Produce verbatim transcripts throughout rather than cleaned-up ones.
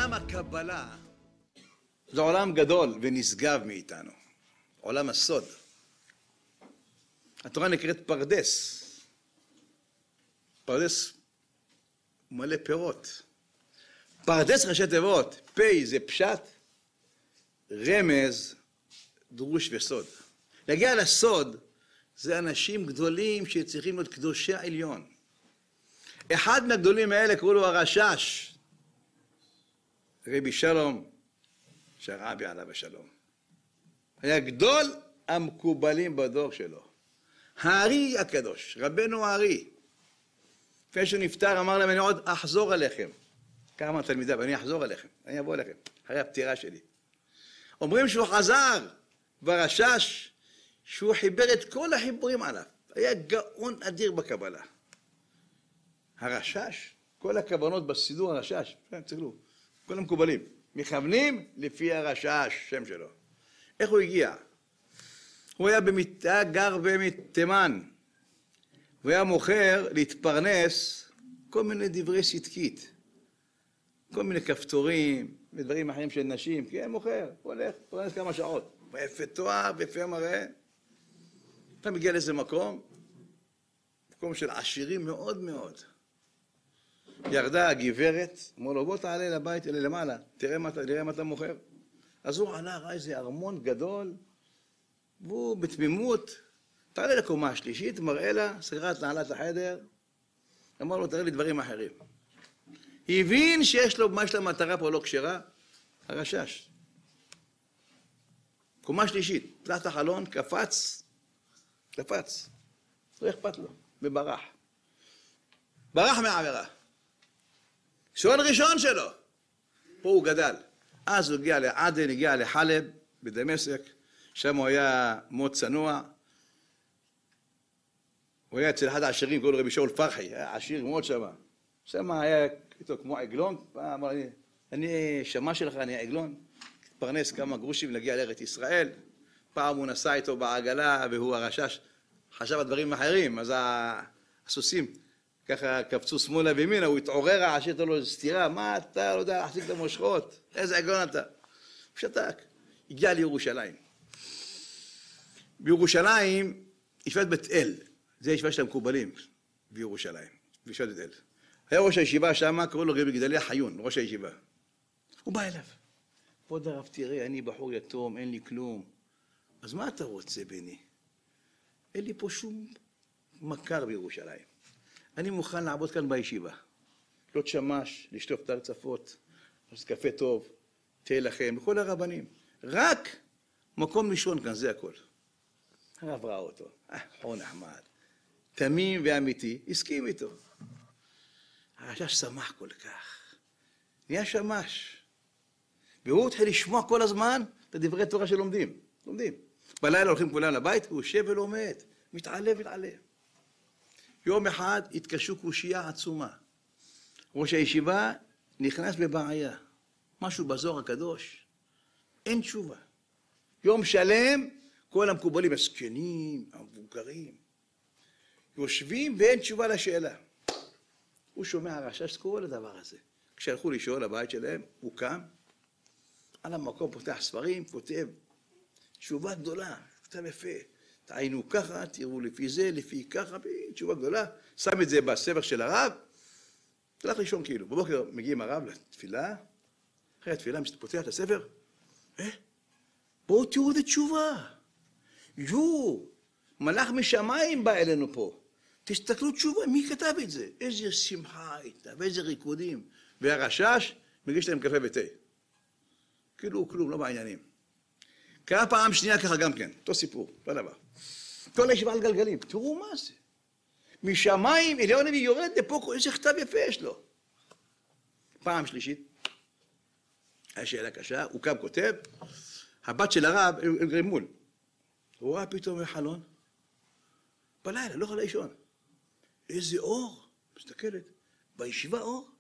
עולם הקבלה זה עולם גדול ונשגב מאיתנו, עולם הסוד. התורה נקראת פרדס. פרדס מלא פירות. פרדס ראשי תיבות, פי זה פשט, רמז, דרוש וסוד. להגיע לסוד זה אנשים גדולים שצריכים להיות קדושי העליון. אחד מהגדולים האלה קראו לו הרשש, רבי שלום שרעבי עליו השלום. היה גדול המקובלים בדור שלו. הארי הקדוש, רבנו הארי. לפני שהוא נפטר אמר להם, אני עוד אחזור עליכם. ככה אמר תלמידיו, אני אחזור עליכם, אני אבוא עליכם, אחרי הפטירה שלי. אומרים שהוא חזר, והרשש, שהוא חיבר את כל החיבורים עליו. היה גאון אדיר בקבלה. הרשש, כל הכוונות בסידור הרשש, תסתכלו, כל המקובלים, מכוונים לפי הרשש, שם שלו. איך הוא הגיע? הוא היה במיטה, גר בתימן. הוא היה מוכר להתפרנס כל מיני דברי סדקית. כל מיני כפתורים ודברים אחרים של נשים, כי היה מוכר, הוא הולך, פרנס כמה שעות. ויפה תואר ויפה מראה. אתה מגיע לאיזה מקום, מקום של עשירים מאוד מאוד. ירדה הגברת, אמרו לו, בוא תעלה לבית אלה למעלה, תראה מה, תראה מה אתה מוכר. אז הוא עלה, ראה איזה ארמון גדול, והוא בתמימות, תעלה לקומה השלישית, מראה לה, סגרה את נעלת החדר, אמר לו, תראה לי דברים אחרים. הבין שיש לו, מה יש לה מטרה פה לא כשרה? הרשש. קומה שלישית, פתח את החלון, קפץ, קפץ, לא אכפת לו, וברח. ברח מהעבירה. שעון ראשון שלו, פה הוא גדל. אז הוא הגיע לעדן, הגיע לחלב, בדמשק, שם הוא היה מאוד צנוע. הוא היה אצל אחד העשירים, קוראים לו רבי שאול פרחי, היה עשיר מאוד שם. שם היה איתו כמו עגלון, אמר לי, אני שמע שלך, אני עגלון, התפרנס כמה גרושים להגיע לארץ ישראל. פעם הוא נסע איתו בעגלה, והוא הרשש, חשב על דברים אחרים, אז הסוסים ככה קפצו שמאלה וימינה, הוא התעורר, העשיר לו סתירה, מה אתה לא יודע להחזיק את המושכות, איזה עגלון אתה? הוא שתק, הגיע לירושלים. בירושלים, ישיבת בית אל, זה ישיבה של המקובלים בירושלים, בישיבת בית אל. היה ראש הישיבה שם, קראו לו רבי גדליה חיון, ראש הישיבה. הוא בא אליו. כבוד הרב, תראה, אני בחור יתום, אין לי כלום. אז מה אתה רוצה בני? אין לי פה שום מכר בירושלים. אני מוכן לעבוד כאן בישיבה. להיות שמש, לשטוף את הרצפות, לעשות קפה טוב, תהיה לכם, לכל הרבנים. רק מקום לישון כאן, זה הכל. הרב ראה אותו, אה, חור נחמד. תמים ואמיתי, הסכים איתו. הרשש שמח כל כך. נהיה שמש. והוא התחיל לשמוע כל הזמן את הדברי תורה שלומדים. לומדים. בלילה הולכים כולם לבית, הוא יושב ולומד. מתעלה ומתעלה. יום אחד התקשו קושייה עצומה. ראש הישיבה נכנס בבעיה. משהו בזוהר הקדוש. אין תשובה. יום שלם, כל המקובלים, הזקנים, המבוגרים, יושבים ואין תשובה לשאלה. הוא שומע הרשש כל הדבר הזה. כשהלכו לשאול לבית שלהם, הוא קם, על המקום פותח ספרים, כותב תשובה גדולה, כתב יפה. תעיינו ככה, תראו לפי זה, לפי ככה, תשובה גדולה. שם את זה בספר של הרב, תלך לישון כאילו. בבוקר מגיעים הרב לתפילה, אחרי התפילה פותח את הספר, אה? בואו תראו את התשובה. יו, מלאך משמיים בא אלינו פה. תסתכלו תשובה, מי כתב את זה? איזה שמחה הייתה, ואיזה ריקודים. והרשש מגיש להם קפה ותה. כאילו כלום, לא בעניינים. קרה פעם שנייה ככה גם כן, אותו סיפור, לא דבר. כל הישיבה על גלגלים, תראו מה זה. משמיים, אליהו הנביא יורד לפה, איזה כתב יפה יש לו. פעם שלישית, היה שאלה קשה, הוא קם כותב, הבת של הרב, הם גרים מול. הוא ראה פתאום בחלון, בלילה, לא יכול לישון. איזה אור, מסתכלת, בישיבה אור.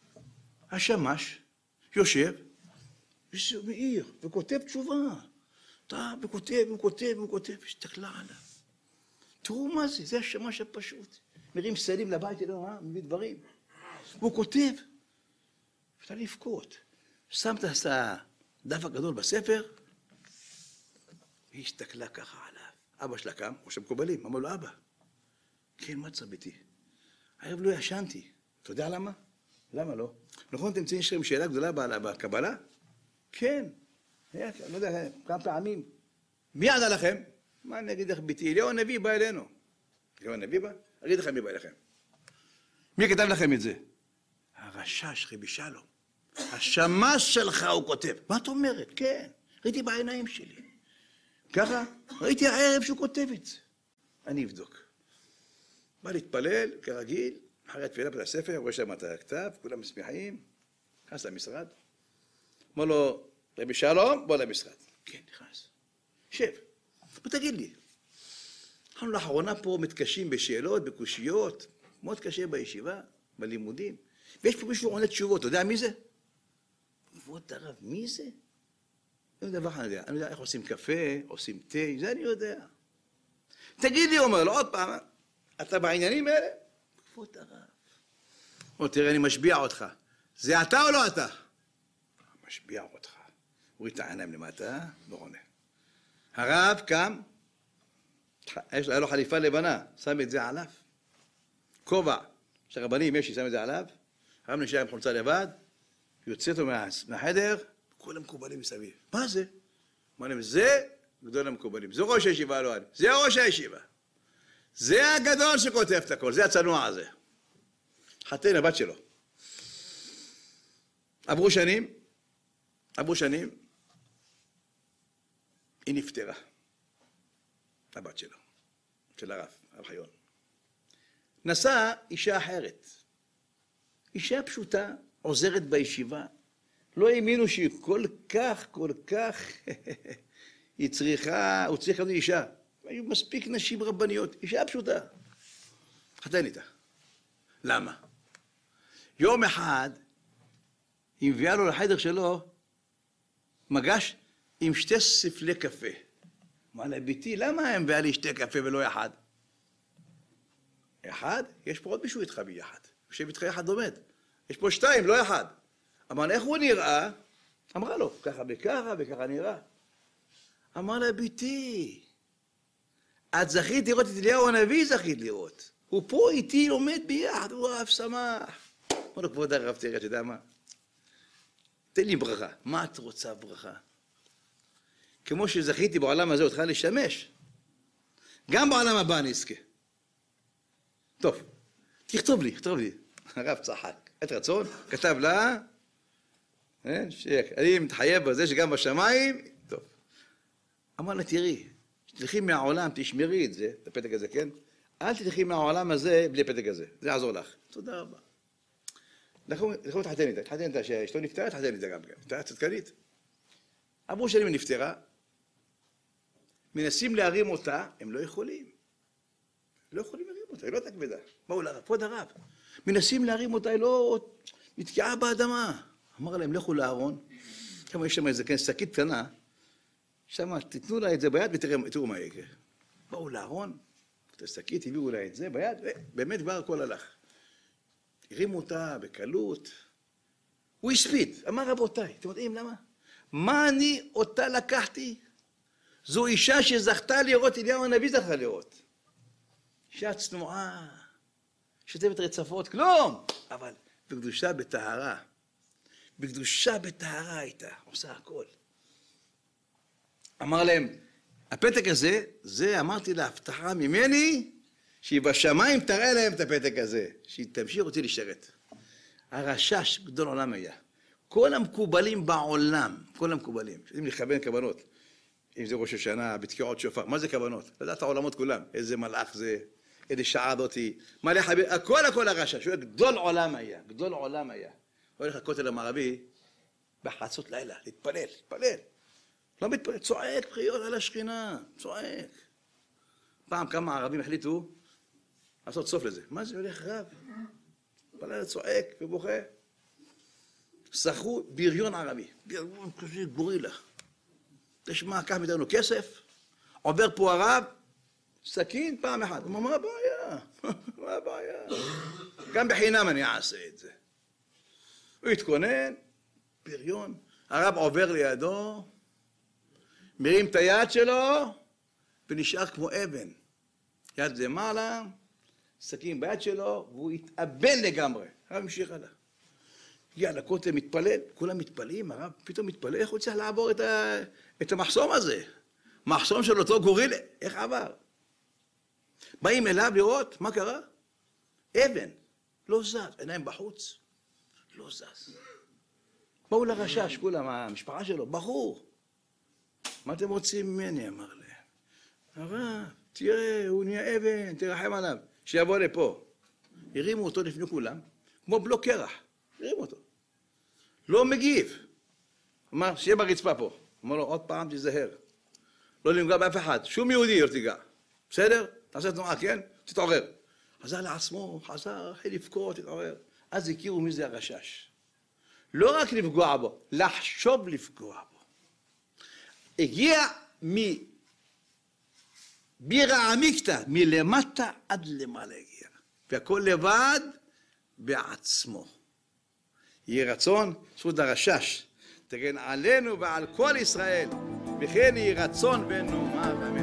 השמש יושב, איזה מאיר, וכותב תשובה. אתה, וכותב, וכותב, וכותב, הסתכלה עליו. תראו מה זה, זה השמש הפשוט. מרים סלים לבית, לא, אה? מביא דברים. והוא כותב, אפשר לבכות. שם את הדף הגדול בספר, היא הסתכלה ככה עליו. אבא שלה קם, או שמקובלים, אמר לו, אבא, כן, מה צביתי? הערב לא ישנתי. אתה יודע למה? למה לא? נכון, אתם צריכים לכם שאלה גדולה בקבלה? כן. היה, לא יודע, כמה פעמים. מי ענה לכם? מה אני אגיד לך, ביתי? אליהו הנביא בא אלינו. אליהו הנביא בא? אגיד לכם מי בא אליכם. מי כתב לכם את זה? הרשש, רבי שלום. השמש שלך הוא כותב. מה את אומרת? כן. ראיתי בעיניים שלי. ככה, ראיתי הערב שהוא כותב את זה. אני אבדוק. בא להתפלל, כרגיל, אחרי התפילה בית הספר, רואה שם את הכתב, כולם משמחים, נכנס למשרד. אמר לו, רבי שלום, בוא למשרד. כן, נכנס. שב. ותגיד לי, אנחנו לאחרונה פה מתקשים בשאלות, בקושיות, מאוד קשה בישיבה, בלימודים, ויש פה מישהו עונה תשובות, אתה יודע מי זה? כבוד הרב, מי זה? אני יודע, אני יודע, אני יודע איך עושים קפה, עושים תה, זה אני יודע. תגיד לי, אומר לו, עוד פעם, אתה בעניינים האלה? כבוד הרב. אומר, תראה, אני משביע אותך. זה אתה או לא אתה? משביע אותך. הוא ריד את העיניים למטה, לא עונה. הרב קם, היה לו חליפה לבנה, שם את זה עליו. כובע, שהרבנים יש ששם את זה עליו, הרב נשאר עם חולצה לבד, יוצא אותו מהחדר, כל המקובלים מסביב. מה זה? אמר להם, זה גדול המקובלים, זה ראש הישיבה, לא אני, זה ראש הישיבה. זה הגדול שכותב את הכל, זה הצנוע הזה. חתן, הבת שלו. עברו שנים, עברו שנים, היא נפטרה. הבת שלו, של הרב, הרב חיון. נסעה אישה אחרת. אישה פשוטה, עוזרת בישיבה. לא האמינו שהיא כל כך, כל כך, היא צריכה, הוא צריך להיות אישה. היו מספיק נשים רבניות, אישה פשוטה. חתן איתה. למה? יום אחד, היא מביאה לו לחדר שלו, מגש עם שתי ספלי קפה. אמר לה, ביתי, למה הם מביאה לי שתי קפה ולא אחד? אחד? יש פה עוד מישהו איתך ביחד. יושב איתך יחד עומד. יש פה שתיים, לא אחד. אמר לה, איך הוא נראה? אמרה לו, ככה וככה וככה נראה. אמר לה, ביתי, את זכית לראות את אליהו הנביא, זכית לראות. הוא פה איתי עומד ביחד, הוא אף שמח. אמר לו, כבוד הרב, תראה, אתה יודע מה? תן לי ברכה. מה את רוצה ברכה? כמו שזכיתי בעולם הזה אותך לשמש, גם בעולם הבא נזכה. טוב, תכתוב לי, תכתוב לי. הרב צחק, את רצון, כתב לה, אני מתחייב בזה שגם בשמיים, טוב. אמר לה, תראי, תלכי מהעולם, תשמרי את זה, את הפתק הזה, כן? אל תלכי מהעולם הזה בלי הפתק הזה, זה יעזור לך. תודה רבה. לכו תחתן איתה, תחתן איתה, שאשתו נפטרה, תחתן איתה גם כן. נפטרה צדקנית. עברו שנים היא נפטרה, מנסים להרים אותה, הם לא יכולים. לא יכולים להרים אותה, היא לא תכבדה. באו לרב, כבוד הרב. מנסים להרים אותה, היא לא מתקיעה באדמה. אמר להם, לכו לארון, כמה יש שם איזה כן, שקית קטנה, שם תתנו לה את זה ביד ותראו מה יקרה. באו לארון, את השקית, הביאו לה את זה ביד, ובאמת כבר הכל הלך. הרימו אותה בקלות. הוא הספיד, אמר רבותיי, אתם יודעים למה? מה אני אותה לקחתי? זו אישה שזכתה לראות, אליהו הנביא זכה לראות. אישה צנועה, שותפת רצפות, כלום! אבל בקדושה בטהרה, בקדושה בטהרה הייתה, עושה הכל. אמר להם, הפתק הזה, זה אמרתי להבטחה ממני, שהיא בשמיים תראה להם את הפתק הזה, שהיא תמשיך אותי לשרת. הרשש גדול עולם היה. כל המקובלים בעולם, כל המקובלים, יודעים לכוון כוונות, אם זה ראש השנה, בתקיעות שופר, מה זה כוונות? לדעת העולמות כולם, איזה מלאך זה, איזה שעה זאתי, מה לחבר, הכל הכל הרשש, הוא גדול עולם היה, גדול עולם היה. הוא הולך לכותל המערבי, בחצות לילה, להתפלל, להתפלל. לא מתפלל, צועק בחיות על השכינה, צועק. פעם כמה הערבים החליטו לעשות סוף לזה. מה זה הולך רב? בלילה צועק ובוכה. שכרו בריון ערבי, בריון כזה גורילה. תשמע, קח מאיתנו כסף, עובר פה הרב, סכין פעם אחת. הוא אומר, מה הבעיה? מה הבעיה? גם בחינם אני אעשה את זה. הוא התכונן, בריון. הרב עובר לידו, מרים את היד שלו, ונשאר כמו אבן. יד למעלה, סכין ביד שלו, והוא התאבן לגמרי. הרב המשיך הלאה. הגיע לכותל, מתפלל, כולם מתפלאים, הרב פתאום מתפלל, איך הוא צריך לעבור את, ה... את המחסום הזה? מחסום של אותו גורילה, איך עבר? באים אליו לראות, מה קרה? אבן, לא זז, עיניים בחוץ, לא זז. באו לרשש, כולם, המשפחה שלו, בחור. מה אתם רוצים ממני, אמר להם. הרב, תראה, הוא נהיה אבן, תרחם עליו, שיבוא לפה. הרימו אותו לפני כולם, כמו בלוק קרח, הרימו אותו. לא מגיב. אמר, שיהיה ברצפה פה. אמר לו, עוד פעם תזהר. לא לנגוע באף אחד, שום יהודי לא תיגע. בסדר? תעשה תנועה, כן? תתעורר. חזר לעצמו, חזר, אחרי לבכות, תתעורר. אז הכירו מי זה הרשש. לא רק לפגוע בו, לחשוב לפגוע בו. הגיע מבירה עמיקתא, מלמטה עד למעלה הגיע. והכל לבד בעצמו. יהי רצון, זכות הרשש, תגן עלינו ועל כל ישראל, וכן יהי רצון בנו מה